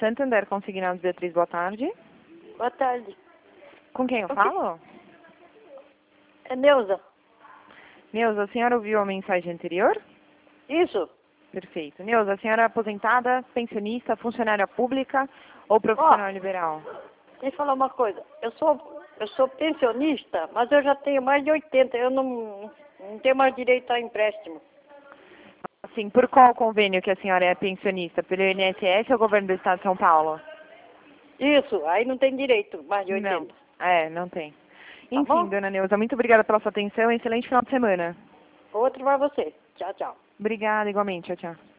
Santander Consignados, Beatriz, boa tarde. Boa tarde. Com quem eu falo? É Neuza. Neuza, a senhora ouviu a mensagem anterior? Isso. Perfeito. Neuza, a senhora é aposentada, pensionista, funcionária pública ou profissional liberal? Deixa eu falar uma coisa. Eu sou pensionista, mas eu já tenho mais de 80. Eu não tenho mais direito a empréstimo. Assim, por qual convênio que a senhora é pensionista? Pelo INSS ou governo do Estado de São Paulo? Isso, aí não tem direito, mais de 80. Não tem. Tá Enfim, bom? dona Neuza, muito obrigada pela sua atenção e excelente final de semana. Outro para você. Tchau, tchau. Obrigada, igualmente. Tchau, tchau.